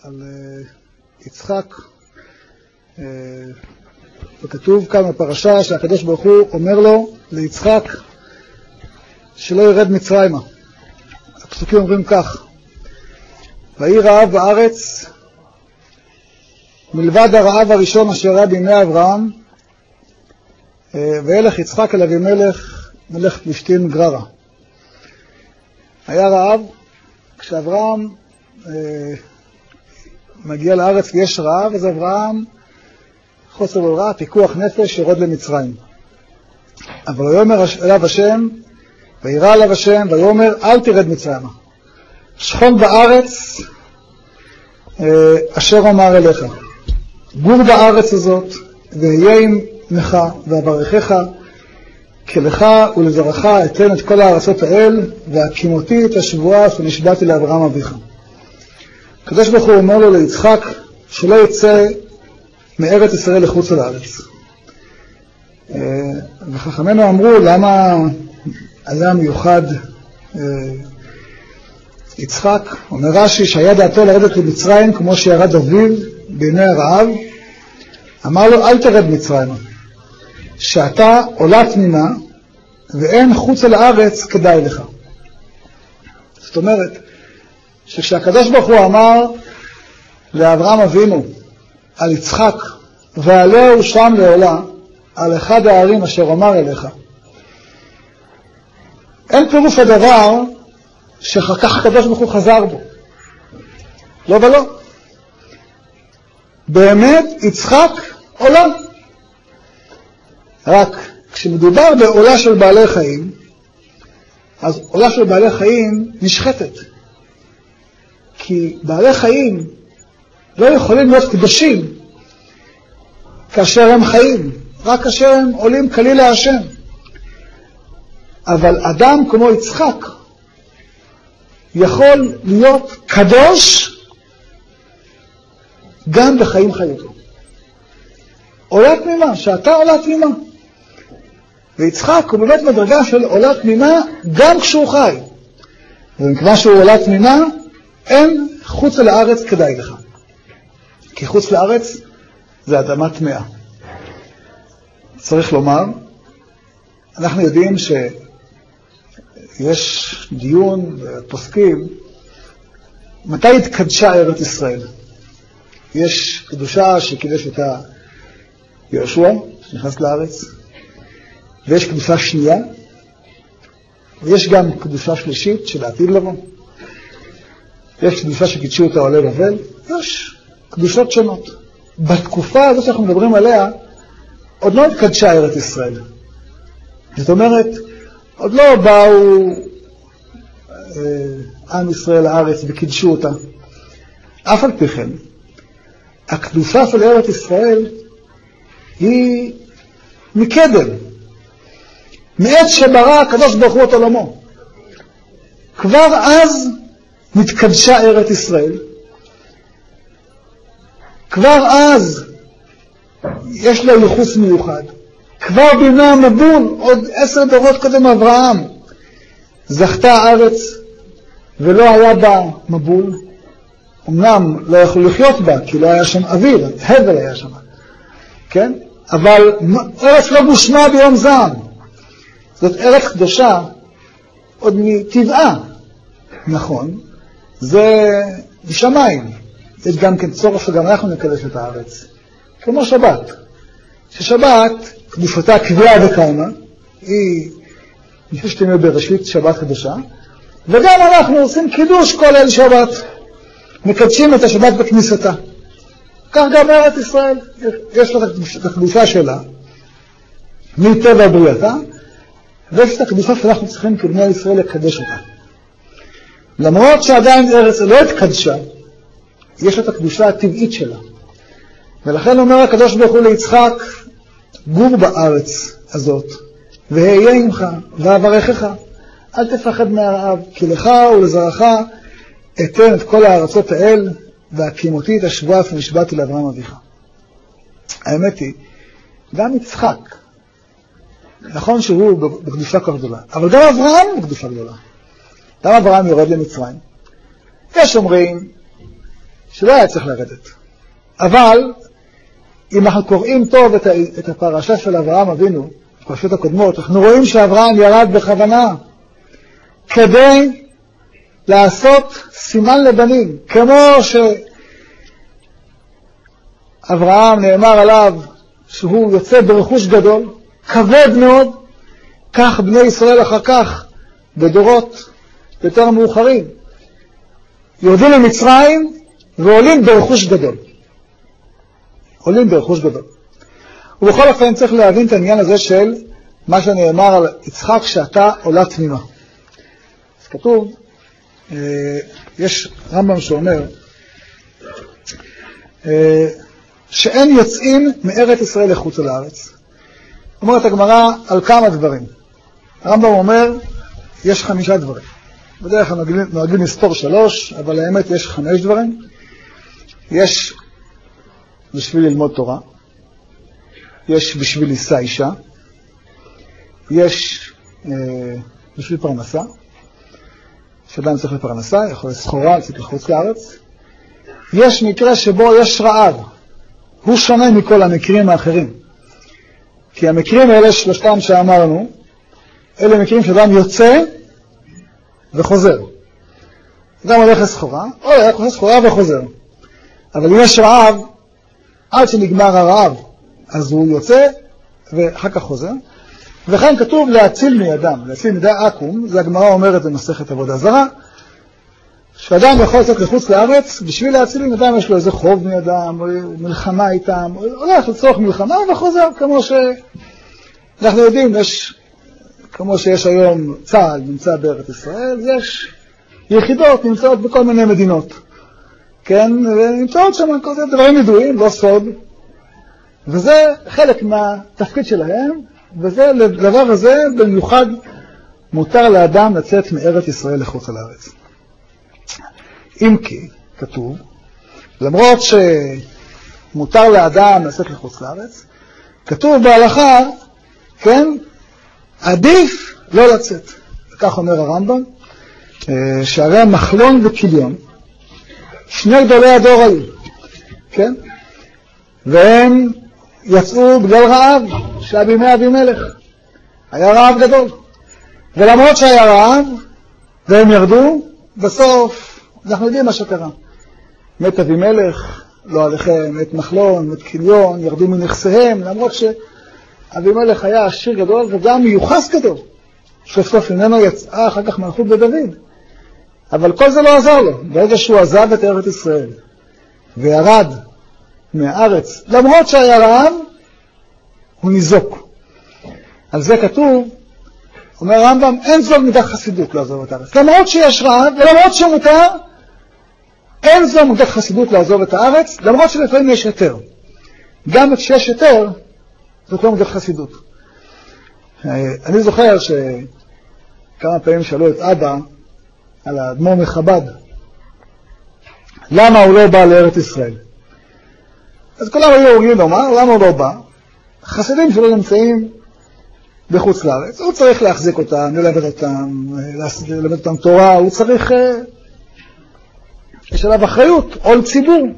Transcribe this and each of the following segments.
על יצחק, וכתוב כאן בפרשה שהקדוש ברוך הוא אומר לו ליצחק שלא ירד מצרימה. הפסוקים אומרים כך: ויהי רעב בארץ מלבד הרעב הראשון אשר היה בימי אברהם, וילך יצחק אל אבימלך מלך פלישתים גררה. היה רעב. כשאברהם מגיע לארץ ויש רעב, אז אברהם חוסר ברירה, פיקוח נפש, יורד למצרים. אבל ויאמר אליו השם, וירא עליו השם, ויאמר אל תרד מצרימה, שכון בארץ אשר אומר אליך, גור בארץ הזאת, והיה עמך ואברכך, כי לך ולזרעך אתן את כל הארצות האל, והקימותי את השבועה שנשבעתי לאברהם אביך. הקדוש ברוך הוא אומר לו ליצחק שלא יצא מארץ ישראל לחוץ לארץ. וחכמינו אמרו למה היה מיוחד יצחק. אומר רש"י שהיה דעתו לרדת למצרים כמו שירד אביו בימי הרעב. אמר לו אל תרד מצרימה, שאתה עולה תמימה ואין חוץ אל הארץ כדאי לך. זאת אומרת שכשהקדוש ברוך הוא אמר לאברהם אבינו על יצחק ועלהו שם לעולה על אחד הערים אשר אמר אליך, אין פירוש הדבר שאחר כך הקדוש ברוך הוא חזר בו. לא ולא. באמת יצחק עולה. רק כשמדובר בעולה של בעלי חיים, אז עולה של בעלי חיים נשחטת. כי בעלי חיים לא יכולים להיות קדושים כאשר הם חיים, רק כאשר הם עולים כליל להשם. אבל אדם כמו יצחק יכול להיות קדוש גם בחיים חיותו. עולה תמימה, שאתה עולה תמימה. ויצחק הוא באמת מדרגה של עולה תמימה גם כשהוא חי. ומכיוון שהוא עולה תמימה, אין חוץ לארץ כדאי לך. כי חוץ לארץ זה אדמה טמאה. צריך לומר, אנחנו יודעים שיש דיון ופוסקים מתי התקדשה ארץ ישראל. יש קדושה שקידש אותה יהושע שנכנס לארץ, ויש קדושה שנייה, ויש גם קדושה שלישית של העתיד לבוא. יש קדושה שקידשו אותה עולי בבל, יש קדושות שונות. בתקופה הזאת שאנחנו מדברים עליה, עוד לא התקדשה ארץ ישראל. זאת אומרת, עוד לא באו עם ישראל לארץ וקידשו אותה. אף על פי כן, הקדושה של ארץ ישראל היא מקדם. מעת שברא הקדוש ברוך הוא את עולמו. כבר אז נתקדשה ארץ ישראל. כבר אז יש לה ייחוס מיוחד. כבר בימי המבול, עוד 10 דורות קודם אברהם, זכתה הארץ ולא היה בה מבול. אמנם לא יכלו לחיות בה, כי לא היה שם אוויר, הבל היה שם. כן? אבל ארץ לא גושמה ביום זעם. זאת ארץ קדושה עוד מטבעה. נכון, זה בשמיים. יש גם כן צורך שגם אנחנו נקדש את הארץ. כמו שבת. ששבת, קדושתה קביעה וקיימה, היא מששת ימי בראשית שבת קדושה, וגם אנחנו עושים קידוש כל ליל שבת. מקדשים את השבת בכניסתה. כך גם ארץ ישראל. יש לה את הקדושה שלה, מטבע בריאתה, ויש את הקדושה שאנחנו צריכים כבני ישראל לקדש אותה. למרות שעדיין ארץ לא התקדשה, יש את הקדושה הטבעית שלה. ולכן אומר הקדוש ברוך הוא ליצחק, גור בארץ הזאת, והיה עמך ואברכך, אל תפחד מהרעב, כי לך ולזרעך אתן את כל הארצות האל, והקימותי את השבועה שנשבעתי לאברהם אביך. האמת היא, גם יצחק, נכון שהוא בקדושה כך גדולה, אבל גם אברהם הוא בקדושה גדולה. גם אברהם יורד למצרים. יש אומרים שלא היה צריך לרדת. אבל אם אנחנו קוראים טוב את הפרשה של אברהם אבינו, הפרשות הקודמות, אנחנו רואים שאברהם ירד בכוונה כדי לעשות סימן לבנים, כמו שאברהם נאמר עליו שהוא יוצא ברכוש גדול, כבד מאוד, כך בני ישראל אחר כך, בדורות יותר מאוחרים, יורדים למצרים ועולים ברכוש גדול. עולים ברכוש גדול. ובכל אופן צריך להבין את העניין הזה של מה שנאמר על יצחק שאתה עולה תמימה. אז כתוב, יש רמב"ם שאומר, שאין יוצאים מארץ ישראל לחוץ לארץ. אומרת הגמרא על כמה דברים. הרמב"ם אומר, יש 5 דברים. בדרך כלל נוהגים לספור 3, אבל האמת יש 5 דברים. יש בשביל ללמוד תורה, יש בשביל לישא אישה, יש בשביל פרנסה, שאדם צריך לפרנסה, יכול לסחורה, צריך לחוץ לארץ. יש מקרה שבו יש רעב, הוא שונה מכל המקרים האחרים. כי המקרים האלה, 3 שאמרנו, אלה מקרים שאדם יוצא וחוזר. אדם הולך לסחורה, או הולך לסחורה וחוזר. אבל אם יש רעב, עד שנגמר הרעב, אז הוא יוצא ואחר כך חוזר. וכן כתוב להציל מידם, להציל מידי עקום, זה הגמרא אומרת במסכת עבודה זרה, שאדם יכול לצאת לחוץ לארץ, בשביל להציל מידם יש לו איזה חוב מידם, או מלחמה איתם, או הולך לצורך מלחמה וחוזר, כמו שאנחנו יודעים, כמו שיש היום צה"ל נמצא בארץ ישראל, יש יחידות נמצאות בכל מיני מדינות. כן, ונמצאות שם כל זה דברים ידועים, לא סוד, וזה חלק מהתפקיד שלהם, וזה לדבר הזה במיוחד מותר לאדם לצאת מארץ ישראל לחוץ לארץ. אם כי, כתוב, למרות שמותר לאדם לצאת לחוץ לארץ, כתוב בהלכה, כן, עדיף לא לצאת. כך אומר הרמב"ם, שהרי מחלון וכיליון, 2 גדולי הדור היו, כן? והם יצאו בגלל רעב, שהיה בימי אבימלך. היה רעב גדול. ולמרות שהיה רעב, והם ירדו, בסוף, אנחנו יודעים מה שקרה. מת אבימלך, לא עליכם, מת מחלון, מת כיליון, ירדו מנכסיהם, למרות שאבימלך היה עשיר גדול וגם מיוחס גדול. שסוף ממנו יצאה אחר כך מלכות בדוד. אבל כל זה לא עזר לו. ברגע שהוא עזב את ארץ ישראל וירד מהארץ, למרות שהיה רעב, הוא ניזוק. על זה כתוב, אומר רמב"ם, אין זו מידת חסידות לעזוב את הארץ. למרות שיש רעב ולמרות שמותר, אין זו מידת חסידות לעזוב את הארץ, למרות שלפעמים יש היתר. גם כשיש היתר, זאת לא מידת חסידות. אני זוכר שכמה פעמים שאלו את אבא, על האדמו"ר מחב"ד, למה הוא לא בא לארץ ישראל? אז כולם היו אומרים לו, למה הוא לא בא? חסידים שלא נמצאים בחוץ לארץ, הוא צריך להחזיק אותם, ללמד אותם תורה, הוא צריך, יש עליו אחריות, עול ציבור.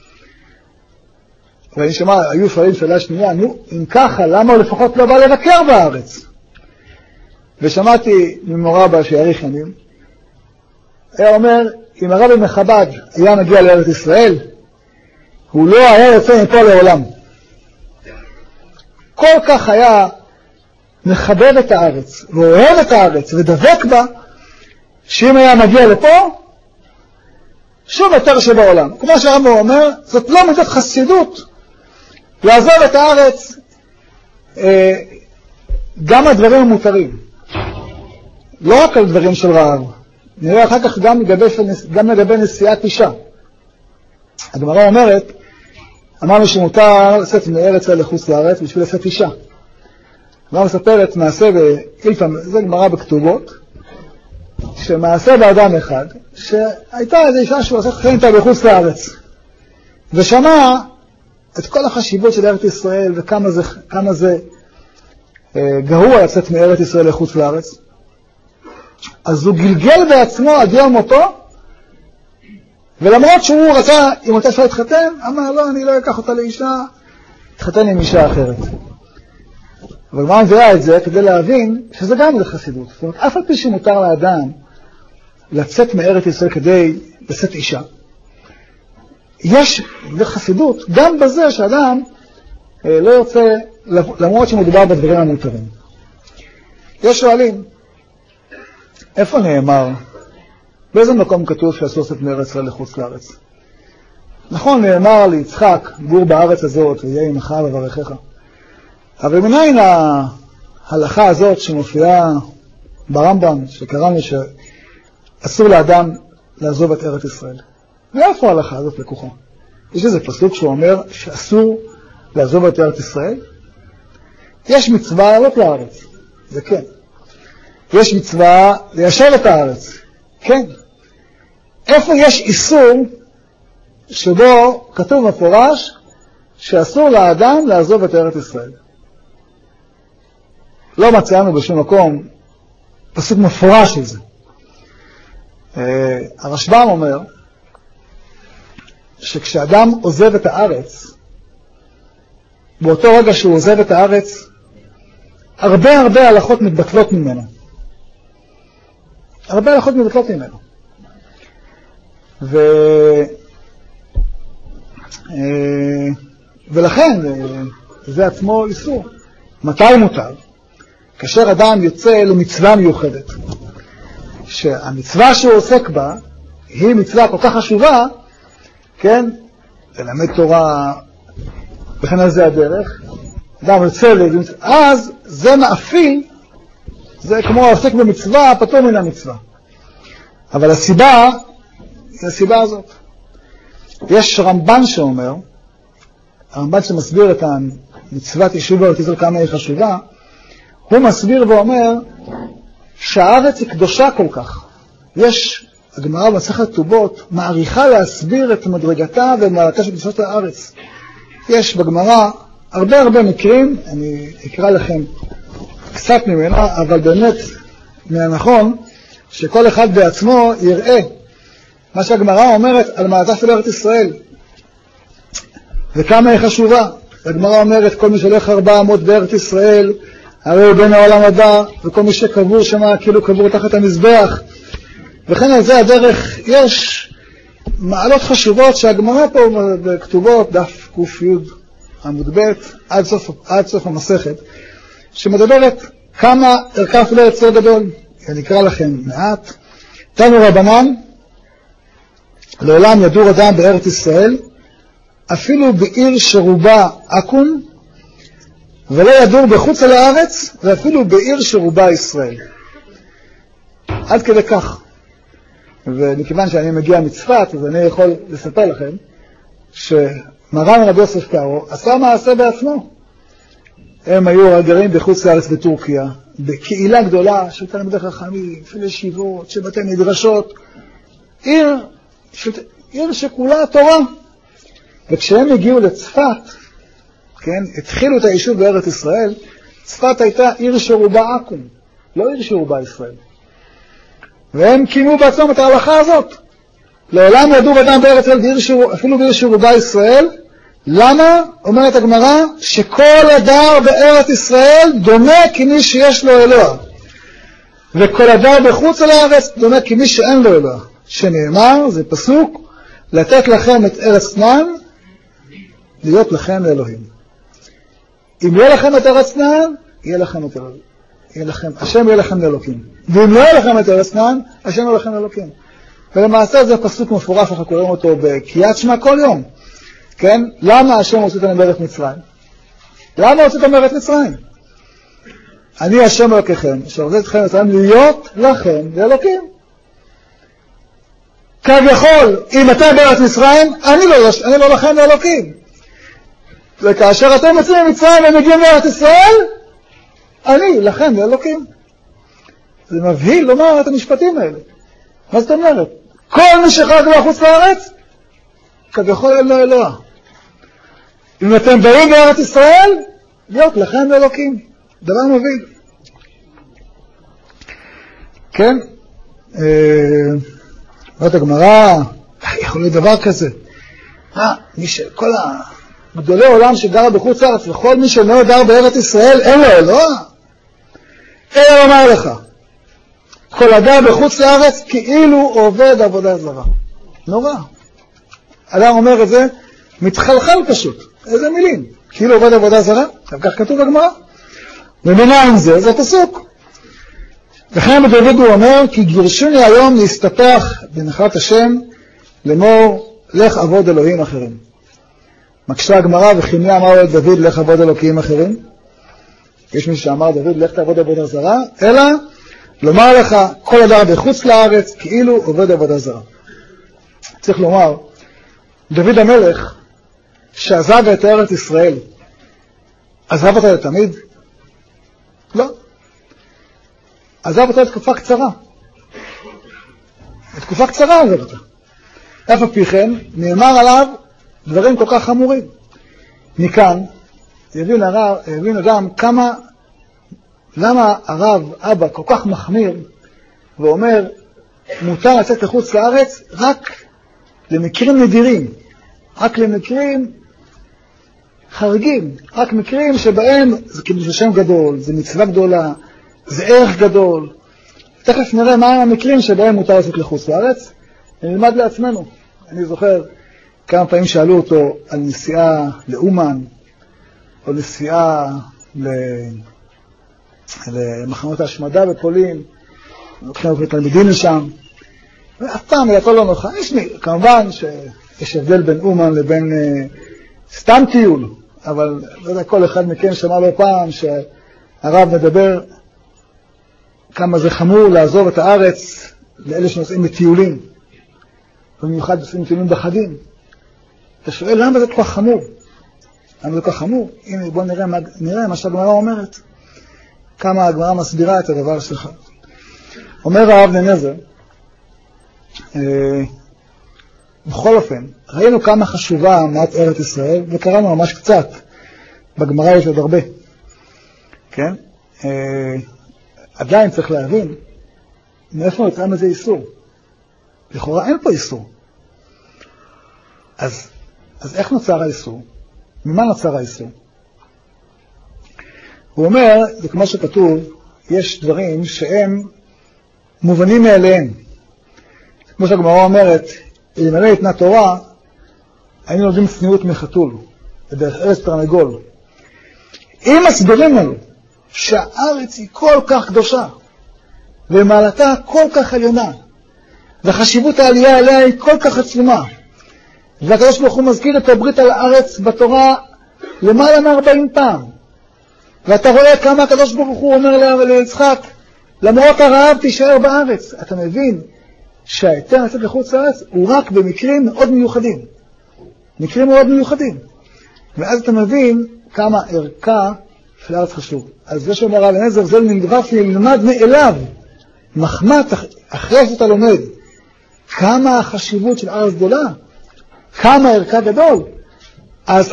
ואני שמע, היו שואלים שאלה שנייה, נו, אם ככה, למה הוא לפחות לא בא לבקר בארץ? ושמעתי ממורה בה שיאריך ימים, היה אומר, אם הרבי מחב"ד היה מגיע לארץ ישראל, הוא לא היה יוצא מפה לעולם. כל כך היה מחבב את הארץ, ואוהב את הארץ, ודבק בה, שאם היה מגיע לפה, שום יותר שבעולם. כמו שהרמב"ם אומר, זאת לא מידת חסידות, לעזוב את הארץ, גם הדברים המותרים. לא רק על דברים של רעב. נראה אחר כך גם לגבי נסיעת אישה. הגמרא אומרת, אמרנו שמותר לצאת מארץ ישראל לחוץ לארץ בשביל לצאת אישה. הגמרא מספרת מעשה, זה גמרא בכתובות, שמעשה באדם אחד, שהייתה איזו אישה שהוא עושה חיים איתה בחוץ לארץ. ושמע את כל החשיבות של ארץ ישראל וכמה זה גרוע לצאת מארץ ישראל לחוץ לארץ. אז הוא גלגל בעצמו עד יום מותו ולמרות שהוא רצה, אם הוא רוצה להתחתן, אמר לא, אני לא אקח אותה לאישה, התחתן עם אישה אחרת. אבל מה מביאה את זה? כדי להבין שזה גם לחסידות. זאת אומרת, אף על פי שמותר לאדם לצאת מארץ ישראל כדי לשאת אישה. יש לחסידות גם בזה שאדם לא יוצא, למרות שמדובר בדברים המותרים. יש שואלים, איפה נאמר? באיזה מקום כתוב שאסור לצאת מארץ ישראל לחוץ לארץ? נכון, נאמר ליצחק, גור בארץ הזאת ויהיה עמך וברכך. אבל מניין ההלכה הזאת שמופיעה ברמב"ם, שקראנו שאסור לאדם לעזוב את ארץ ישראל? מאיפה ההלכה הזאת לקוחה? יש איזה פסוק שהוא אומר שאסור לעזוב את ארץ ישראל? יש מצווה לעלות לארץ, זה כן. יש מצווה ליישב את הארץ, כן. איפה יש איסור שבו כתוב מפורש שאסור לאדם לעזוב את ארץ ישראל? לא מצאנו בשום מקום פסוק מפורש של זה. הרשב"ם אומר שכשאדם עוזב את הארץ, באותו רגע שהוא עוזב את הארץ, הרבה הלכות מתבטלות ממנו. הרבה הלכות מתבטלות ממנו. ולכן זה עצמו איסור. מתי מותר? כאשר אדם יוצא למצווה מיוחדת, שהמצווה שהוא עוסק בה היא מצווה כל כך חשובה, כן, ללמד תורה, וכן על זה הדרך, אדם יוצא אז זה מאפיל, זה כמו עוסק במצווה, פטור מן המצווה. אבל הסיבה, זה הסיבה הזאת. יש רמב"ן שאומר, הרמב"ן שמסביר את המצוות יישוב בארץ ישראל כמה היא חשובה, הוא מסביר ואומר שהארץ היא קדושה כל כך. יש, הגמרא במסכת כתובות, מעריכה להסביר את מדרגתה ומעלתה של קדושת הארץ. יש בגמרא הרבה מקרים, אני אקרא לכם קצת ממנה, אבל באמת מהנכון שכל אחד בעצמו יראה מה שהגמרא אומרת על מעלתה של ארץ ישראל וכמה היא חשובה. הגמרא אומרת כל מי שהולך 400 בארץ ישראל הרי הוא בין העולם הבא, וכל מי שקבור שם כאילו קבור תחת המזבח, וכן על זה הדרך. יש מעלות חשובות שהגמרא פה בכתובות דף ק"י עמוד ב' עד סוף המסכת, שמדברת כמה ערכה אפילו יצר גדול. אני אקרא לכם מעט. תנו רבנן, לעולם ידור אדם בארץ ישראל, אפילו בעיר שרובה עכו"ם, ולא ידור בחוץ על הארץ, ואפילו בעיר שרובה ישראל. עד כדי כך. ומכיוון שאני מגיע מצפת, אז אני יכול לספר לכם, שמרן רבי יוסף קארו עשה מעשה בעצמו. הם היו גרים בחוץ לארץ בטורקיה, בקהילה גדולה של תלמידי חכמים, של ישיבות, של בתי מדרשות, עיר שכולה תורה. וכשהם הגיעו לצפת, כן, התחילו את היישוב בארץ ישראל, צפת הייתה עיר שרובה עכו"ם, לא עיר שרובה ישראל. והם קימו בעצמם את ההלכה הזאת. לעולם ידעו אדם בארץ ישראל, אפילו בעיר שרובה ישראל. למה? אומרת הגמרא, שכל הדר בארץ ישראל דומה כמי שיש לו אלוה. וכל הדר בחוץ על הארץ דומה כמי שאין לו אלוה. שנאמר, זה פסוק, לתת לכם את ארץ כנען, להיות לכם לאלוהים. אם יהיה לכם את ארץ כנען, יהיה לכם את אלוהים. השם יהיה לכם לאלוקים. ואם לא יהיה לכם את ארץ כנען, השם יהיה לכם לאלוקים. ולמעשה זה פסוק מפורש, אנחנו קוראים אותו בקריאת שמע כל יום. כן? למה השם הוציא אותנו מארץ מצרים? למה הוציא אותנו מארץ מצרים? אני השם אלוקיכם, שהוציא אתכם מצרים להיות לכם לאלוקים. כביכול, אם אתם בארץ מצרים, אני לא לכם לאלוקים. וכאשר אתם יוצאים ממצרים ומגיעים לארץ ישראל, אני לכם לאלוקים. זה מבהיל לומר את המשפטים האלה. מה זאת אומרת? כל מי שחרג מחוץ לארץ, כביכול אין לו אלוה. אם אתם באים לארץ ישראל, להיות לכם לאלוקים. דבר מבהיל. כן? אומרת הגמרא, יכול להיות דבר כזה. כל גדולי עולם שגר בחוץ לארץ, וכל מי שלא גר בארץ ישראל, אין לו אלוה. אלא לומר לך, כל אדם בחוץ לארץ כאילו עובד עבודה זרה. נורא. אדם אומר את זה, מתחלחל פשוט. איזה מילים. כאילו עובד עבודה זרה, כך כתוב בגמרא. ומנין זה, זה פסוק. וכן בדוד הוא אומר, כי גירשוני היום להסתפח בנחלת השם, לאמור, לך עבוד אלוהים אחרים. מקשה הגמרא, וכי מי אמר את דוד, לך עבוד אלוהים אחרים? יש מי שאמר דוד, לך תעבוד עבודה זרה, אלא לומר לך, כל אדם בחוץ לארץ, כאילו עובד עבודה זרה. צריך לומר, דוד המלך, שעזב את ארץ ישראל, עזב אותה לתמיד? לא. עזב אותה לתקופה קצרה. לתקופה קצרה עזב אותה. אף על פי כן, נאמר עליו דברים כל כך חמורים. מכאן, הבין אדם למה הרב אבא כל כך מחמיר, ואומר, מותר לצאת לחוץ לארץ רק למקרים נדירים, רק למקרים חריגים, רק מקרים שבהם זה כאילו שם גדול, זה מצווה גדולה, זה ערך גדול. תכף נראה מהם המקרים שבהם מותר לצאת לחוץ לארץ, ונלמד לעצמנו. אני זוכר כמה פעמים שאלו אותו על נסיעה לאומן, או נסיעה למחנות ההשמדה בפולין, לוקחים את התלמידים לשם, ואף פעם היה לא נוחה. כמובן שיש הבדל בין אומן לבין סתם טיול, אבל לא יודע, כל אחד מכם שמע לו פעם שהרב מדבר כמה זה חמור לעזוב את הארץ לאלה שנוסעים בטיולים, במיוחד עושים טיולים בחגים. אתה שואל למה זה כל כך חמור? למה זה כל כך חמור? הנה בואו נראה מה שהגמרא אומרת. כמה הגמרא מסבירה את הדבר שלך. אומר הרב ננזר, בכל אופן, ראינו כמה חשובה מעט ארץ ישראל, וקראנו ממש קצת. בגמרא יש עוד הרבה. כן? עדיין צריך להבין, מאיפה נוצר מזה איסור? לכאורה אין פה איסור. אז איך נוצר האיסור? ממה נוצר האיסור? הוא אומר, זה כמו שכתוב, יש דברים שהם מובנים מאליהם. כמו שהגמרא אומרת, אלמלא ניתנה תורה, היינו לומדים צניעות מחתול, בדרך ארץ תרנגול. אם מסבירים לנו שהארץ היא כל כך קדושה, ומעלתה כל כך עליונה, וחשיבות העלייה עליה היא כל כך עצומה, והקדוש ברוך הוא מזכיר את הברית על הארץ בתורה למעלה מ-40 פעם, ואתה רואה כמה הקדוש ברוך הוא אומר ליצחק, למרות הרעב תישאר בארץ. אתה מבין שההיתר לצאת לחוץ לארץ הוא רק במקרים מאוד מיוחדים. מקרים מאוד מיוחדים. ואז אתה מבין כמה ערכה של הארץ חשוב. אז זה שאומר הרב נזר, זה נלמד מאליו. מחמת אחרי שאתה לומד כמה החשיבות של הארץ גדולה, כמה ערכה גדול, אז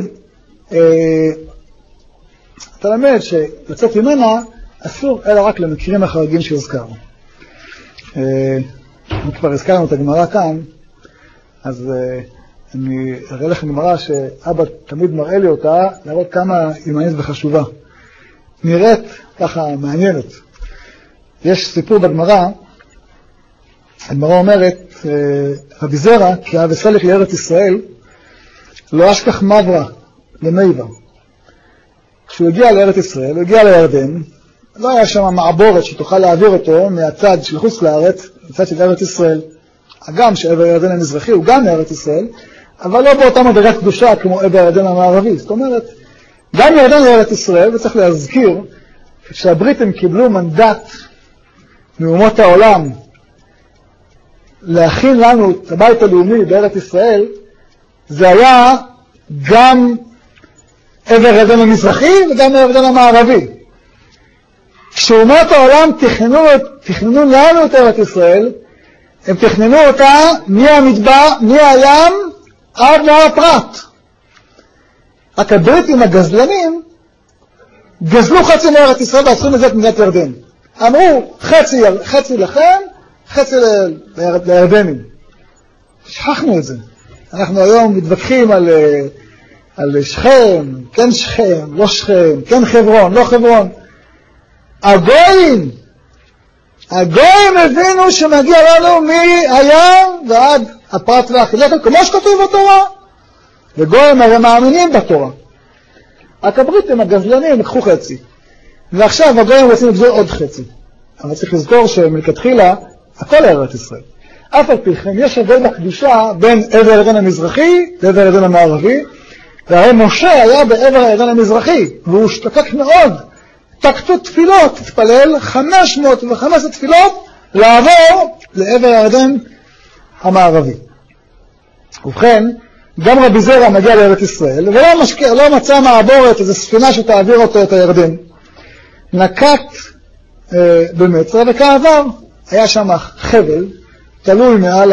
אתה למד שלצאת ממנה אסור, אלא רק למקרים החריגים שהוזכרנו. אם כבר הזכרנו את הגמרא כאן, אז אני אראה לכם גמרא שאבא תמיד מראה לי אותה, להראות כמה היא מעניינת וחשובה. נראית ככה מעניינת. יש סיפור בגמרא, הגמרא אומרת, רבי זרע, כי היה וסלק לארץ ישראל, לא אשכח מברה למיבה. כשהוא הגיע לארץ ישראל, הוא הגיע לירדן, לא היה שם מעבורת שתוכל להעביר אותו מהצד של חוץ לארץ, מצד של ארץ ישראל. הגם שעבר הירדן המזרחי הוא גם מארץ ישראל, אבל לא באותה מדרגת קדושה כמו עבר הירדן המערבי. זאת אומרת, גם ירדן לארץ ישראל, וצריך להזכיר, כשהבריטים קיבלו מנדט מאומות העולם להכין לנו את הבית הלאומי בארץ ישראל, זה היה גם עבר הירדן המזרחי וגם עבר הירדן המערבי. כשאומות העולם תכננו לנו את ארץ ישראל, הם תכננו אותה מהמדבר, מהים עד נהר הפרת. רק הבריטים הגזלנים גזלו חצי מארץ ישראל ועשו מזה את מדינת ירדן. אמרו חצי לכם, חצי לירדנים. שכחנו את זה. אנחנו היום מתווכחים על שכם, כן שכם, לא שכם, כן חברון, לא חברון. הגויים הבינו שמגיע לנו מהים ועד הפרת והחילקת, כמו שכתוב בתורה. וגויים הרי מאמינים בתורה. רק הבריטים, הגזלנים, לקחו חצי. ועכשיו הגויים רוצים לגזול עוד חצי. אבל צריך לזכור שמלכתחילה, הכל ארץ ישראל. אף על פי כן, יש הבדל בקדושה בין עבר הירדן המזרחי לעבר הירדן המערבי, והרי משה היה בעבר הירדן המזרחי, והוא השתוקק מאוד. תקתו תפילות, תתפלל 515 תפילות, לעבור לעבר הירדן המערבי. ובכן, גם רבי זרע מגיע לארץ ישראל, ולא מצא מעבורת, איזו ספינה שתעביר אותו את הירדן. נקט במצרה, וכעבר היה שם חבל, תלוי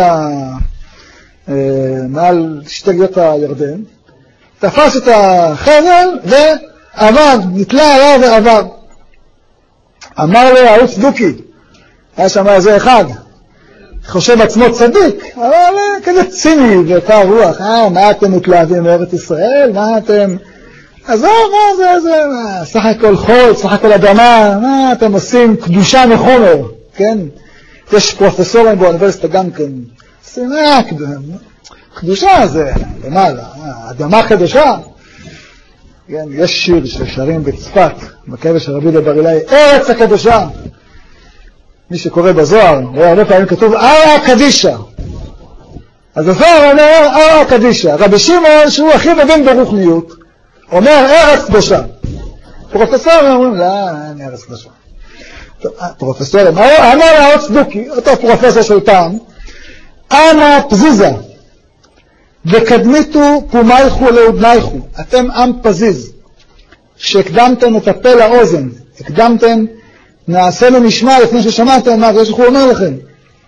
מעל שתי גדות הירדן, תפס את החבל ועבד, נתלה עליו ועבר. אמר לו ההוא צדוקי, היה שם איזה אחד, חושב עצמו צדיק, אבל כזה ציני וקר רוח, מה אתם מתלהבים מארץ ישראל, מה אתם, עזוב, מה זה, סך הכל חול, סך הכל אדמה, מה אתם עושים קדושה מחומר, כן? יש פרופסורים באוניברסיטה גם כן, עושים, קדושה זה, למעלה, אדמה חדשה, כן, יש שיר ששרים בצפת, בקבר של רבי בר אילאי, ארץ הקדושה, מי שקורא בזוהר, רואה הרבה פעמים כתוב, ארע קדישה, אז הזוהר אומר, ארע קדישה, רבי שמעון שהוא הכי מבין ברוחניות, אומר ארץ קדושה. פרופסורים אומרים, לא, אין ארץ קדושה. פרופסורים, אמר להאות צדוקי, אותו פרופסור של פעם, אנא פזיזה, וקדמיתו פומייכו לאודנייכו, אתם עם פזיז, שהקדמתם את הפה לאוזן, הקדמתם נעשינו נשמע לפני ששמעתם מה הקדוש ברוך הוא אומר לכם.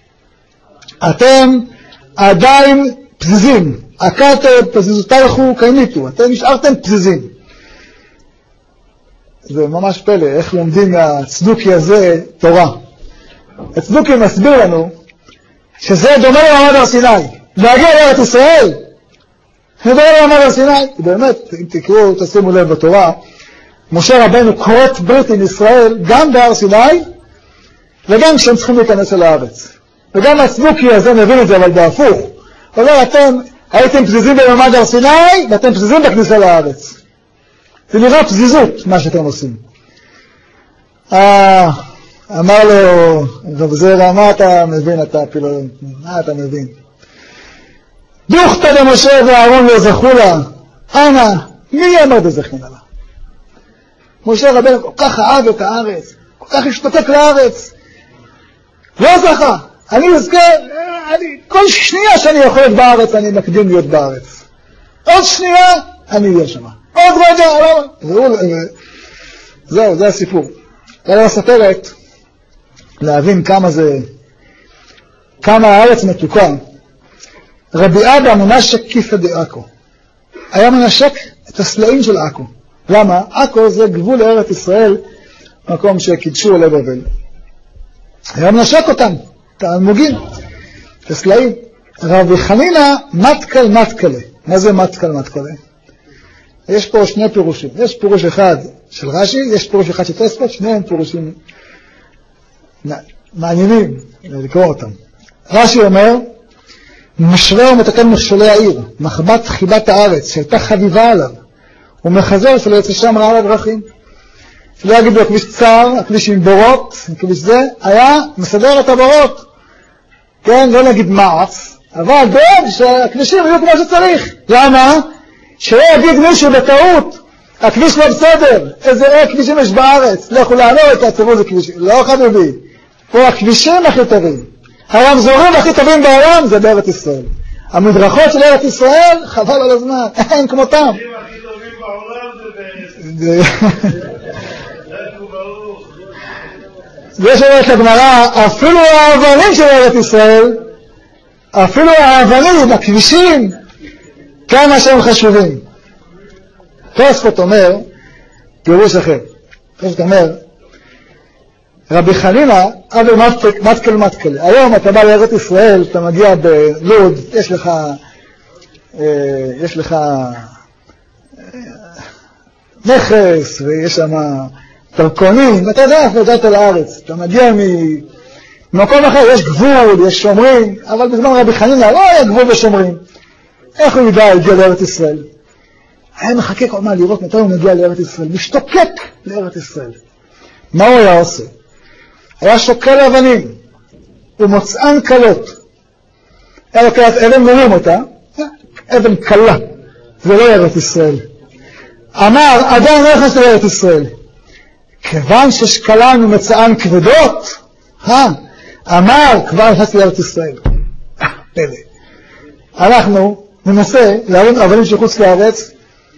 אתם עדיין פזיזים, עקרתם פזיזותייכו קיימיתו, אתם נשארתם פזיזים. זה ממש פלא, איך לומדים מהצדוקי הזה תורה. הצדוקי מסביר לנו שזה דומה למעמד הר סיני. להגיע לארץ ישראל, זה דומה למעמד הר סיני. באמת, אם תקראו, תשימו לב בתורה, משה רבנו כורת ברית עם ישראל גם בהר סיני, וגם כשהם צריכים להיכנס אל הארץ. וגם הצדוקי הזה מבין את זה, אבל בהפוך. אומר, אתם הייתם פזיזים במעמד הר סיני, ואתם פזיזים בכניסה לארץ. זה נראה פזיזות, מה שאתם עושים. אמר לו, רב זרע, מה אתה מבין, מה אתה מבין? דוכתא למשה ואהרון לא זכו לה, אנא, מי אמר דזכין לה? משה רבנו כל כך אהב את הארץ, כל כך השתתק לארץ, לא זכה, אני מזכר, כל שנייה שאני יכול להיות בארץ, אני מקדים להיות בארץ. עוד שנייה, אני אהיה שם. עוד רגע, זהו, זה הסיפור. אני מספרת להבין כמה הארץ מתוקה. רבי אבא מנשק כיפה דעכו. היה מנשק את הסלעים של עכו. למה? עכו זה גבול לארץ ישראל, מקום שקידשו עלי בבל. היה מנשק אותם, את האלמוגים, את הסלעים. רבי חנינא מתקל מתקלה. מה זה מתקל מתקלה? יש פה שני פירושים. יש פירוש אחד של רש"י, יש פירוש אחד של תוספות, שניהם פירושים מעניינים לקרוא אותם. רש"י אומר, משרה ומתקן מכשולי העיר, מחבת חיבת הארץ, שהייתה חביבה עליו, ומחזר שלא יצא שם רע לדרכים. שלא יגידו הכביש צר, הכביש עם בורות, הכביש זה, היה מסדר את הבורות. כן, לא נגיד מעץ, אבל דואג שהכבישים יהיו כמו שצריך. למה? שלא יגיד מישהו בטעות, הכביש לא בסדר, איזה כבישים יש בארץ, לכו לעלות, תעצרו איזה כבישים. לא חביבי, פה הכבישים הכי טובים. הרמזורים הכי טובים בעולם זה בארץ ישראל. המדרכות של ארץ ישראל, חבל על הזמן, אין כמותם. הכבישים הכי טובים בעולם זה זה שאומרת לגמרא, אפילו האבנים של ארץ ישראל, אפילו האבנים, הכבישים, כמה שהם חשובים. תוספות אומר, פירוש אחר. תוספות אומר, רבי חנינא, אבל מתקל. היום אתה בא לארץ ישראל, אתה מגיע בלוד, יש לך נכס, ויש שם דרכונים, אתה יודע איפה הגעת לארץ. אתה מגיע ממקום אחר, יש גבול, יש שומרים, אבל בזמן רבי חנינא לא היה גבול ושומרים. איך הוא ידע להגיע לארץ ישראל? היה מחכה כל מה לראות מתי הוא מגיע לארץ ישראל, משתוקק לארץ ישראל. מה הוא היה עושה? היה שוקל אבנים ומוצאן קלות. היה לוקח אבן, מרים אותה, אבן קלה, זה לא ארץ ישראל. אמר, אדם לא נכנס לארץ ישראל. כיוון ששקלן ומצאן כבדות, אמר, כבר נכנס לארץ ישראל. פלא. אנחנו ננסה להרים אבנים של חוץ לארץ,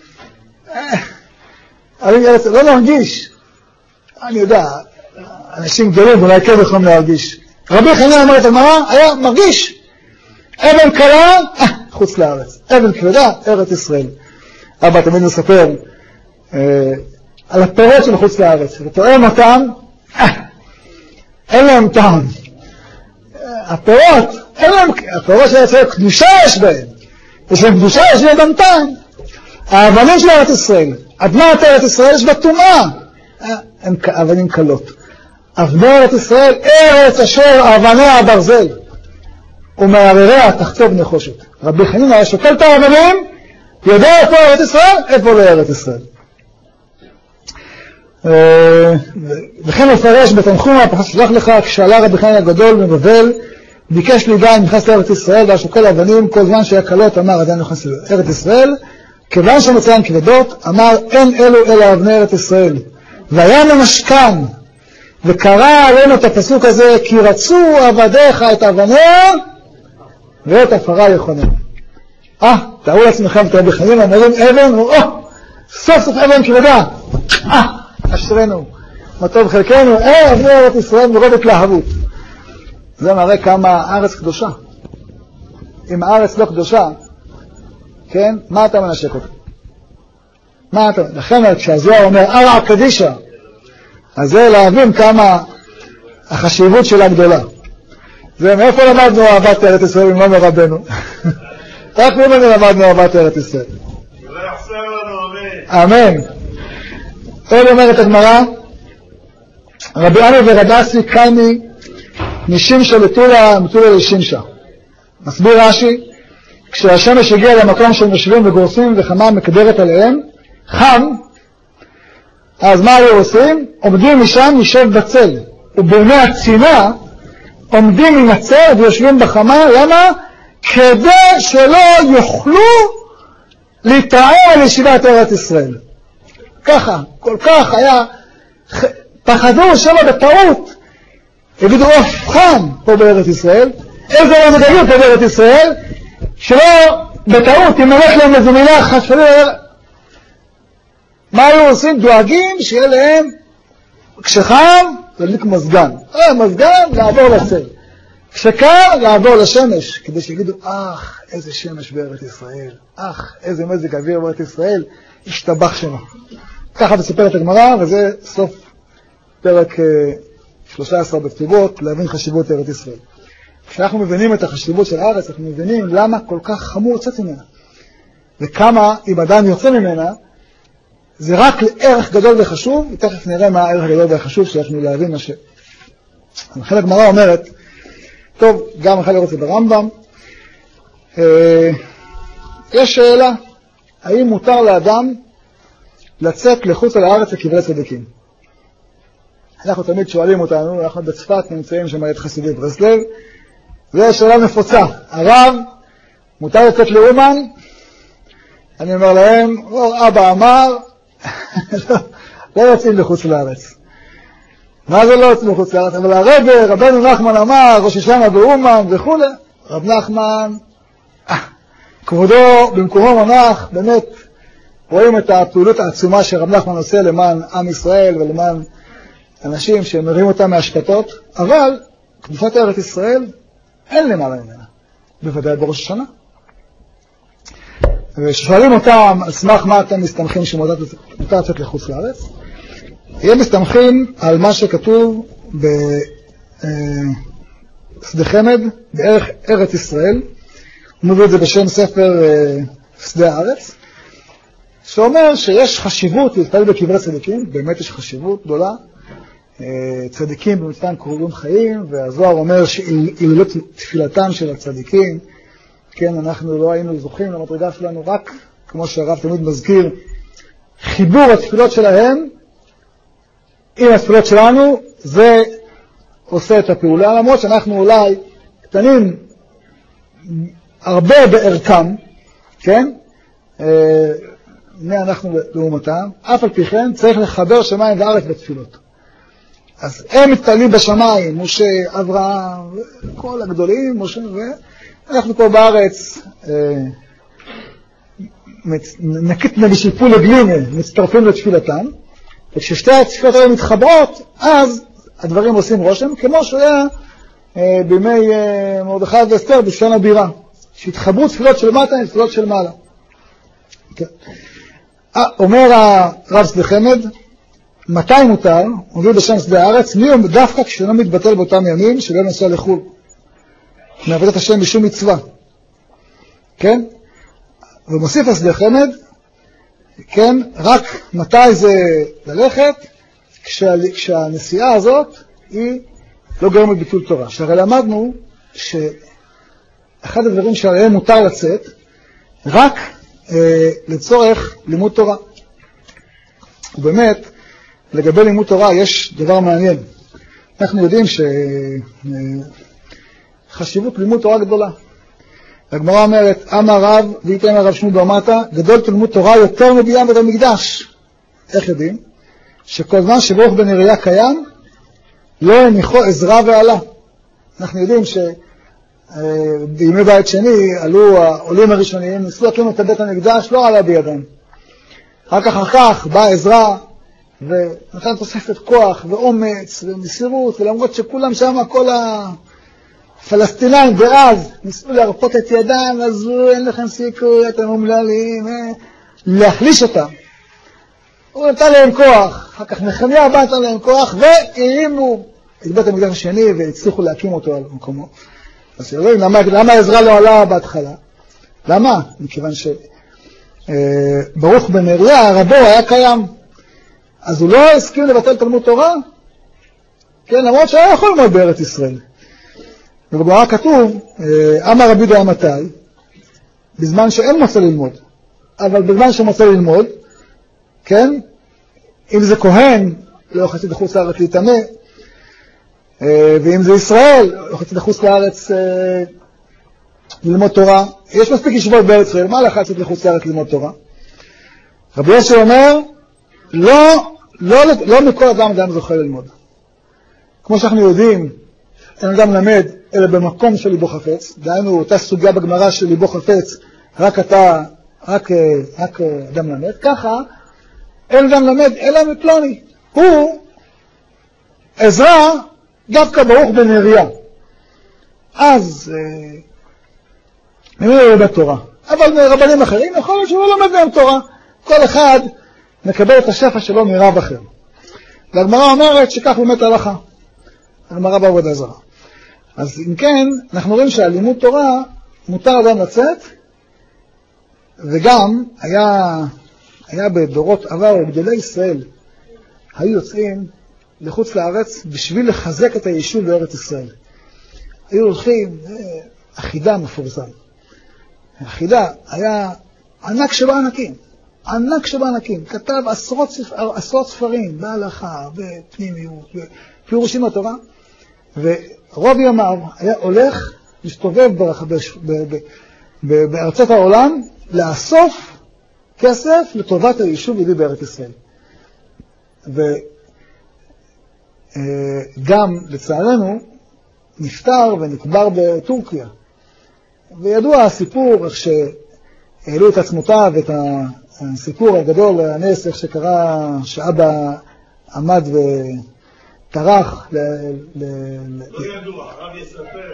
לא להרגיש. אני יודע, אנשים גדולים אולי כן יכולים להרגיש. רבי חנינא אמר את הגמרא, היה מרגיש. אבן קלה, חוץ לארץ. אבן כבדה, ארץ ישראל. אבא תמיד מספר על הפירות של חוץ לארץ. ותואם אותם, אין להם טעם. הפירות, אין להם, הפירות של ארץ ישראל, קדושה יש בהם. יש להם קדושה, יש להם גם טעם. האבנים של ארץ ישראל, אדמת ארץ ישראל יש בה טומאה. הם אבנים קלות. אבני ארץ ישראל, ארץ אשר אבניה ברזל, ומערעריה תחצוב נחושת. רבי חנינא היה שוקל את האבנים, יודע איפה ארץ ישראל, איפה לא ארץ ישראל. וכן מפרש בתנחומא, שלח לך, כשעלה רבי חנינא הגדול מבבל, ביקש לידע אם נכנס לארץ ישראל, והיה שוקל אבנים, כל זמן שהיה קלות, אמר עדיין נכנס לארץ ישראל, כיוון שמצאן כבדות, אמר אין אלו אלא אבני ארץ ישראל. והיה ממשכן, וקרא עלינו את הפסוק הזה, כי רצו עבדיך את אבניה, ואת עפרה יחונם. תארו לעצמכם את רבי חנינא, אומרים אבן, סוף סוף אבן כבדה. אשרנו, מה טוב חלקנו, אבני ארץ ישראל מרוב התלהבות. זה מראה כמה הארץ קדושה. אם הארץ לא קדושה, כן, מה אתה מנשק אותו? מה אתה? לכן כשהזוהר אומר ארעא קדישא, אז זה להבין כמה החשיבות שלה גדולה. זה מאיפה למדנו אהבת ארץ ישראל אם לא מרבנו? רק ממנו למדנו אהבת ארץ ישראל. ולא יחסר לנו, אמן. אמן. עוד אומרת הגמרא, רבי עמי ורדסי קיימי משמשה לטולה, מטולה לשמשה. מסביר רש"י, כשהשמש הגיע למקום שהם יושבים וגורסים וחמה מקדרת עליהם, חם, אז מה היו עושים? עומדים משם, יושב בצל. ובימי הצינה, עומדים עם הצל ויושבים בחמה, למה? כדי שלא יוכלו להתרעם על ישיבת ארץ ישראל. ככה, כל כך היה, פחדו שמה בטעות, יגידו, חם פה בארץ ישראל, איזה מזג אוויר פה בארץ ישראל, שלא בטעות, אם נלך להם איזו מילה חשבית, מה היו עושים? דואגים שיהיה להם, כשחם, להדליק מזגן. מזגן, לעבור לצל. כשקר, לעבור לשמש, כדי שיגידו, איזה שמש בארץ ישראל, איזה מזג אוויר בארץ ישראל, השתבח שמה. ככה מספרת הגמרא, וזה סוף פרק 13 בכתובות, להבין חשיבות ארץ ישראל. כשאנחנו מבינים את החשיבות של הארץ, אנחנו מבינים למה כל כך חמור לצאת ממנה. וכמה, אם אדם יוצא ממנה, זה רק לערך גדול וחשוב, ותכף נראה מה הערך הגדול והחשוב שאנחנו להבין מה ש... חלק הגמרא אומרת, טוב, גם חלק רוצה ברמב"ם, יש שאלה, האם מותר לאדם לצאת לחוץ על הארץ לקברי צדיקים? אנחנו תמיד שואלים אותנו, אנחנו בצפת נמצאים שם את חסידי ברסלב, זו שאלה נפוצה. הרב, מותר לצאת לאומן? אני אומר להם, אבא אמר, לא יוצאים לחוץ לארץ. מה זה לא יוצאים לחוץ לארץ? אבל רבנו נחמן אמר, ראש השנה באומן וכו'. רב נחמן, כבודו במקומו מונח, באמת רואים את הפעילות העצומה שרב נחמן עושה למען עם ישראל ולמען אנשים שמרים אותם מהשקטות, אבל קדושת ארץ ישראל אין למעלה ממנה, בוודאי בראש השנה. ושואלים אותם על סמך מה אתם מסתמכים שמותר לצאת לחוץ לארץ, הם מסתמכים על מה שכתוב בשדה חמד, בערך ארץ ישראל, הוא מביא את זה בשם ספר שדה הארץ, שאומר שיש חשיבות להתפלל בקברי צדיקים, באמת יש חשיבות גדולה, צדיקים במצוותן קרובים חיים, והזוהר אומר שאילולא תפילתם של הצדיקים, כן, אנחנו לא היינו זוכים למדרגה שלנו, רק, כמו שהרב תמיד מזכיר, חיבור התפילות שלהם עם התפילות שלנו, זה עושה את הפעולה, למרות שאנחנו אולי קטנים הרבה בערכם, כן? אנחנו לעומתם, אף על פי כן צריך לחבר שמיים וארץ בתפילות. אז הם מתפללים בשמיים, משה, אברהם, כל הגדולים, משה, ואנחנו פה בארץ נקיטנה בשיפול לגלינה, מצטרפים לתפילתם, וכששתי התפילות האלה מתחברות, אז הדברים עושים רושם, כמו שהיה בימי מרדכי ואסתר בשכן הבירה, שהתחברו תפילות של מטה עם תפילות של מעלה. אומר הרב שדה חמד, מתי מותר, הוא מביא בשם שדה הארץ, מי הוא דווקא כשאינו מתבטל באותם ימים שלא נוסע לחו"ל, מעבודת השם בשום מצווה, כן? ומוסיף השדה חמד, כן, רק מתי זה ללכת, כשהנסיעה הזאת היא לא גורמת ביטול תורה. שהרי למדנו שאחד הדברים שעליהם מותר לצאת, רק לצורך לימוד תורה. ובאמת, לגבי לימוד תורה יש דבר מעניין. אנחנו יודעים שחשיבות לימוד תורה גדולה. הגמרא אומרת, אמר רב וייתן הרב שמואל בר מטה, גדול תלמוד תורה יותר מביים בית המקדש. איך יודעים? שכל זמן שברוך בן נריה קיים, לא הניחו עזרא ועלה. אנחנו יודעים שבימי בית שני עלו העולים הראשונים, ניסו להקים את בית המקדש, לא עלה בידם. רק אחר כך בא עזרא ונתן תוספת כוח ואומץ ומסירות, ולמרות שכולם שם, כל הפלסטינאים דאז ניסו להרפות את ידם, אז אין לכם סיכוי, אתם אומללים, להחליש אותם. הוא נתן להם כוח, אחר כך נחמיה הבא נתן להם כוח, והרימו את בית המקדש השני והצליחו להקים אותו על מקומו. אז שאלוהים, למה עזרא לא עלה בהתחלה? למה? מכיוון שברוך בן נריה, רבו היה קיים. אז הוא לא הסכים לבטל תלמוד תורה, כן, למרות שהיה יכול ללמוד בארץ ישראל. ובגמרא כתוב, אמר רבי יהודה מתי, בזמן שאין מוצא ללמוד, אבל בזמן שמוצא ללמוד, כן, אם זה כהן, לא יחצי לחוץ לארץ להתאמה, ואם זה ישראל, לא יחצי לחוץ לארץ ללמוד תורה, יש מספיק ישיבות בארץ ישראל, מה לחצי לחוץ לארץ ללמוד תורה? רבי יוסי אומר, לא מכל אדם זוכה ללמוד. כמו שאנחנו יודעים, אין אדם למד, אלא במקום של ליבו חפץ, דהיינו אותה סוגיה בגמרא של ליבו חפץ, רק אדם למד, ככה, אין אדם למד, אלא מפלוני. הוא, עזרא, דווקא ברוך בן נריה. אז, ממי הוא לומד תורה? אבל רבנים אחרים, יכול להיות שהוא לא לומד מהם תורה. כל אחד מקבל את השפע שלו מרב אחר. והגמרא אומרת שכך באמת הלכה. הגמרא בעבודה זרה. אז אם כן, אנחנו רואים שהלימוד תורה מותר אדם לצאת, וגם היה בדורות עבר, גדולי ישראל, היו יוצאים לחוץ לארץ בשביל לחזק את היישוב בארץ ישראל. היו הולכים, אחידה מפורסם. אחידה היה ענק שבענקים. ענק שבענקים. כתב עשרות ספרים בהלכה, בפנימיות, בפירושים התורה. ורוב ימיו היה הולך להסתובב בארצות העולם, לאסוף כסף לטובת היישוב יהודי בארץ ישראל. וגם לצערנו נפטר ונקבר בטורקיה. וידוע הסיפור, איך שהעלו את עצמותיו, את הסיפור הגדול, הנס, איך שקרה שאבא עמד וטרח לא ידוע, הרב יספר.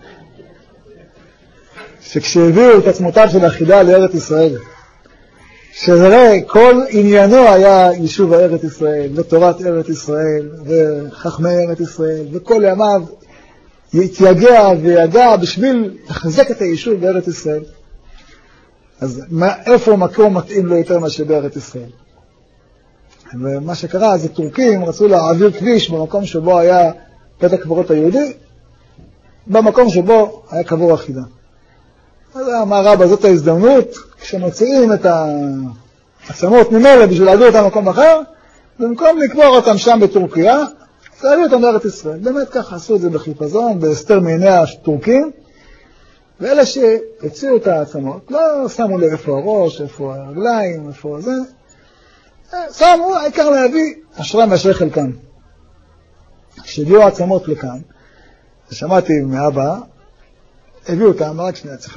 שכשהביאו את עצמותיו של האחידה לארץ ישראל, שזה כל עניינו היה יישוב ארץ ישראל, ותורת ארץ ישראל, וחכמי ארץ ישראל, וכל ימיו יתייגע ויגע בשביל לחזק את היישוב בארץ ישראל. אז איפה מקום מתאים לו יותר מאשר בארץ ישראל? ומה שקרה, אז הטורקים רצו להעביר כביש במקום שבו היה בית הקברות היהודי, במקום שבו היה קבור אחידה. אז אמר רבא, זאת ההזדמנות, כשמוציאים את העצמות ממילא בשביל להעביר אותם במקום אחר, במקום לקבור אותם שם בטורקיה, להעביר אותם לארץ ישראל. באמת ככה עשו את זה בחיפזון, בהסתר מעיני הטורקים, ואלה שהציעו את העצמות, לא שמו לי איפה הראש, איפה הרגליים, איפה זה, שמו, העיקר להביא אשרה מאשרי חלקם. כשהגיעו העצמות לכאן, ושמעתי מאבא, הביאו אותם, רק שנייה, צריך...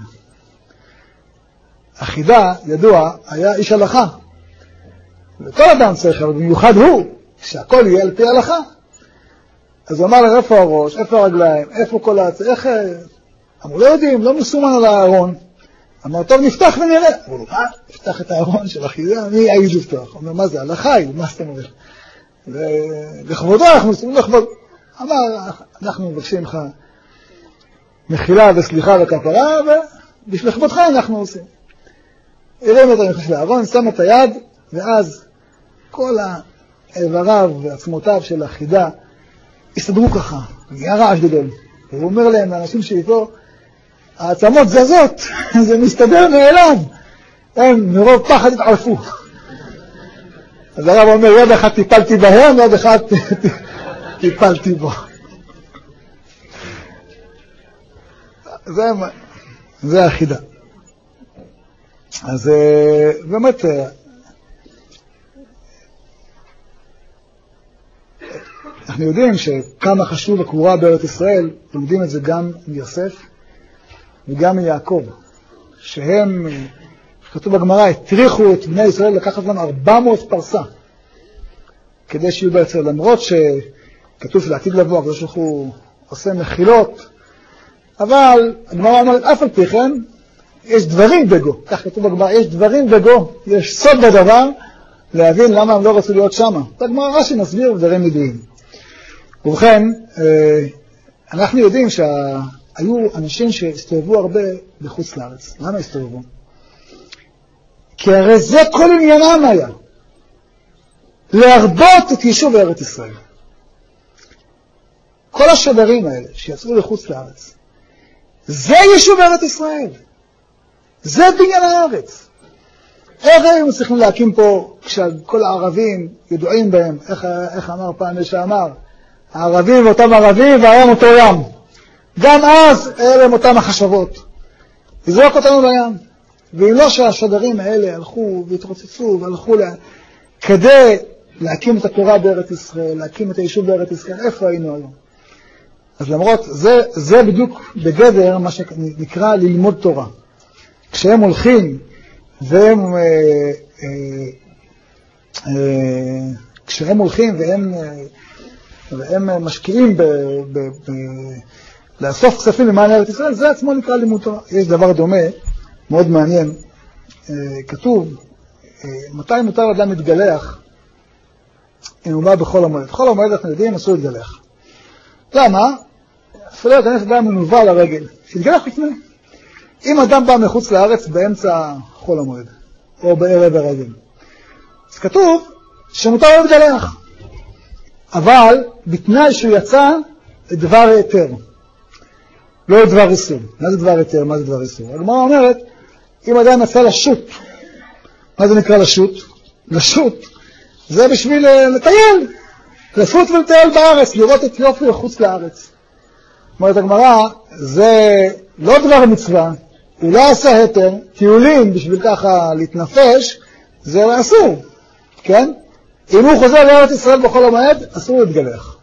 אחידה, ידוע, היה איש הלכה. וכל אדם צריך, אבל במיוחד הוא, שהכל יהיה על פי הלכה. אז הוא אמר לה, איפה הראש, איפה הרגליים, איפה כל איך... אמרו, לא יודעים, לא מסומן על הארון. אמר, טוב, נפתח ונראה. אמרו לו, מה? נפתח את הארון של אחידה, מי העיד לפתוח? הוא אומר, מה זה? הלכה היא, מה שאתה אומר? לכבודו אנחנו עושים לכבוד. אמר, אנחנו מבקשים לך מחילה וסליחה וכפרה, ובשלכבודך אנחנו עושים. הרים את הנכנס לארון, שם את היד, ואז כל האיבריו ועצמותיו של החידה הסתדרו ככה, נהיה רעש גדול. והוא אומר להם, לאנשים שאיתו, העצמות זזות, זה מסתדר מאליו. הם מרוב פחד התעלפו. אז הרב אומר, יד אחד טיפלתי בהם, יד אחד טיפלתי בו. זה החידה. אז באמת, אנחנו יודעים שכמה חשוב הקבורה בארץ ישראל, לומדים את זה גם מיוסף וגם מיעקב, שהם, כתוב בגמרא, הטריחו את בני ישראל לקחת להם 400 פרסה, כדי שיהיו בארץ ישראל, למרות שכתוב שלעתיד לבוא, הקדוש ברוך הוא עושה מחילות, אבל הגמרא אומרת, אף על פי כן, יש דברים בגו, כך כתוב בגמרא, יש דברים בגו, יש סוד בדבר, להבין למה הם לא רצו להיות שם. הגמרא רש"י מסביר דברים ידועים. ובכן, אנחנו יודעים שהיו אנשים שהסתובבו הרבה בחוץ לארץ. למה הסתובבו? כי הרי זה כל עניינם היה. להרבות את יישוב ארץ ישראל. כל השדרים האלה שיצאו לחוץ לארץ, זה יישוב ארץ ישראל. זה בניין הארץ. איך היינו צריכים להקים פה, כשכל הערבים ידועים בהם, איך אמר פעם מי שאמר, הערבים ואותם ערבים והים אותו ים. גם אז אלה הם אותם החשבות. לזרוק אותנו לים. ואם לא שהשדרים האלה הלכו והתרוצצו והלכו כדי להקים את התורה בארץ ישראל, להקים את היישוב בארץ ישראל, איפה היינו היום? אז למרות, זה בדיוק בגדר מה שנקרא ללמוד תורה. כשהם הולכים והם והם משקיעים לאסוף כספים למען ארץ ישראל, זה עצמו נקרא לימוד תורה. יש דבר דומה, מאוד מעניין, כתוב, מתי מותר אדם להתגלח אם הוא בא בחול המועד. בחול המועד אנחנו יודעים, אסור להתגלח. למה? אפילו להיכנס אדם מנוול לרגל, שיתגלח לפני. אם אדם בא מחוץ לארץ באמצע חול המועד, או בערב הרגל, אז כתוב שמותר להתגלח. אבל בתנאי שהוא יצא לדבר היתר, לא לדבר איסור. מה זה דבר היתר? מה זה דבר איסור? הגמרא אומרת, אם אדם יצא לשוט, מה זה נקרא לשוט? לשוט זה בשביל לטייל, לפות ולטייל בארץ, לראות את יופי לחוץ לארץ. אומרת הגמרא, זה לא דבר מצווה, הוא לא עשה היתר, טיולים בשביל ככה להתנפש, זה אסור, כן? אם הוא חוזר לארץ ישראל בכל המועד, אסור להתגלח.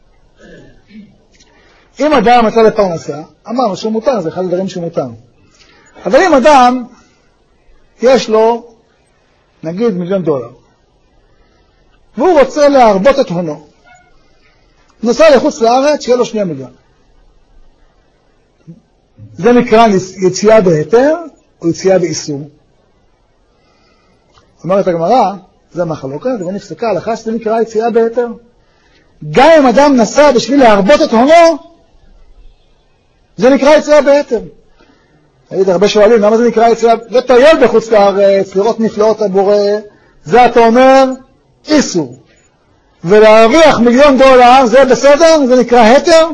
אם אדם יצא לפרנסה, אמרנו שהוא מותר, זה אחד הדברים שמותר. אבל אם אדם, יש לו, נגיד $1,000,000, והוא רוצה להרבות את הונו, נוסע לחוץ לארץ, שיהיה לו 2 מיליון. זה נקרא יציאה בהיתר, או יציאה באיסור. אומרת הגמרא, זה מחלוקת, ונפסקה הלכה שזה נקרא יציאה בהיתר. גם אם אדם נסע בשביל להרבות את הונו, זה נקרא יציאה בהיתר. הייתי הרבה שואלים, למה זה נקרא יציאה? לטייל בחוץ לארץ, לראות נפלאות הבורא, זה אתה אומר, איסור. ולהרוויח $1,000,000, זה בסדר? זה נקרא היתר?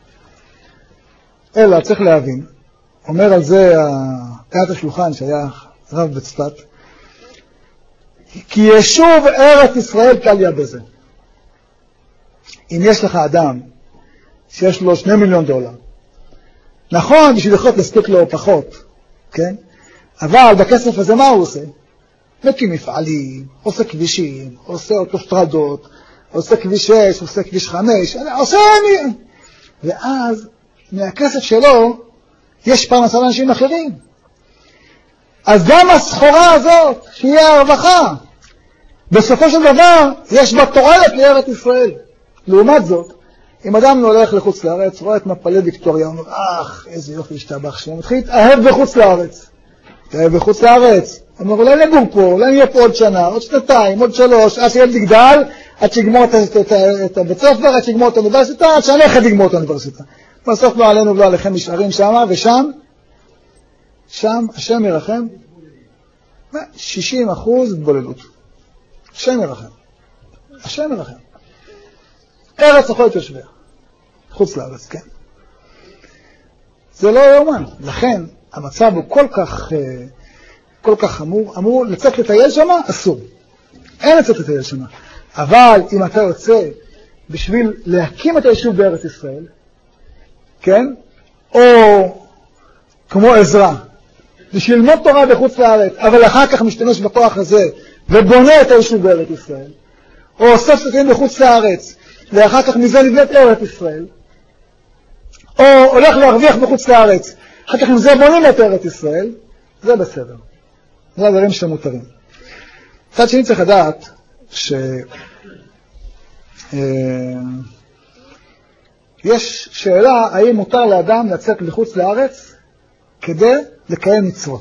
אלא, צריך להבין. אומר על זה תיאת השולחן שהיה רב בצפת, כי ישוב ארץ ישראל קליה בזה. אם יש לך אדם שיש לו $2,000,000, נכון, בשביל יכולת להספיק לו פחות, כן? אבל בכסף הזה מה הוא עושה? מקים מפעלים, עושה כבישים, עושה אוטוסטרדות, עושה כביש 6, עושה כביש 5, עושה... ואז מהכסף שלו יש פרנסה לאנשים אחרים. אז גם הסחורה הזאת, שהיא הרווחה, בסופו של דבר יש בה תועלת לארץ ישראל. לעומת זאת, אם אדם הולך לחוץ לארץ, רואה את מפלי ויקטוריה, אומר, איזה יופי השתבח שם, מתחיל להתאהב בחוץ לארץ. להתאהב בחוץ לארץ. אומר, אולי נגור פה, אולי נהיה פה עוד שנה, עוד 2, עוד 3, עד שילד יגדל, עד שיגמור את הבית ספר, עד שיגמור את האוניברסיטה, עד שהנכד יגמור את האוניברסיטה. בסוף לא עלינו ולא עליכם נשארים שם, ושם, השם ירחם, 60% התבוללות. השם ירחם. השם ירחם. ארץ יכול להיות יושביה. חוץ לארץ, כן. זה לא יאומן. לכן, המצב הוא כל כך חמור. אמרו, לצאת לטייל שם, אסור. אין לצאת לטייל שם. אבל אם אתה יוצא בשביל להקים את היישוב בארץ ישראל, כן? או כמו עזרא, בשביל ללמוד תורה בחוץ לארץ, אבל אחר כך משתמש בכוח הזה, ובונה את היישוב בארץ ישראל, או אוסף ספרים בחוץ לארץ, ואחר כך מזה נבנית ארץ ישראל, או הולך להרוויח בחוץ לארץ, אחר כך מזה בונים את ארץ ישראל, זה בסדר. זה הדברים שמותרים. מצד שני צריך לדעת יש שאלה האם מותר לאדם לצאת לחוץ לארץ כדי לקיים מצוות.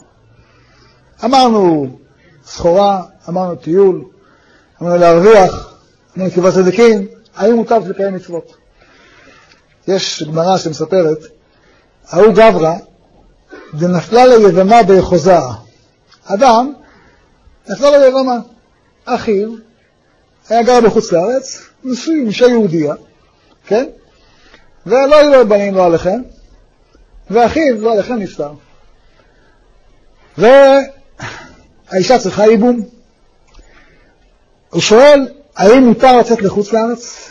אמרנו סחורה, אמרנו טיול, אמרנו להרוויח, אמרנו קברי צדיקים, האם מותר לקיים מצוות? יש גמרא שמספרת, ההוא גברא דנפלה ליבמה ביחוזה. אדם נפלה ליבמה, אחיו היה גר בחוץ לארץ, נשוי עם אישה יהודיה, כן? ולא היו לו בנים לא עליכם, ואחיו לא עליכם נפטר. והאישה צריכה ייבום. הוא שואל, האם מותר לצאת לחוץ לארץ?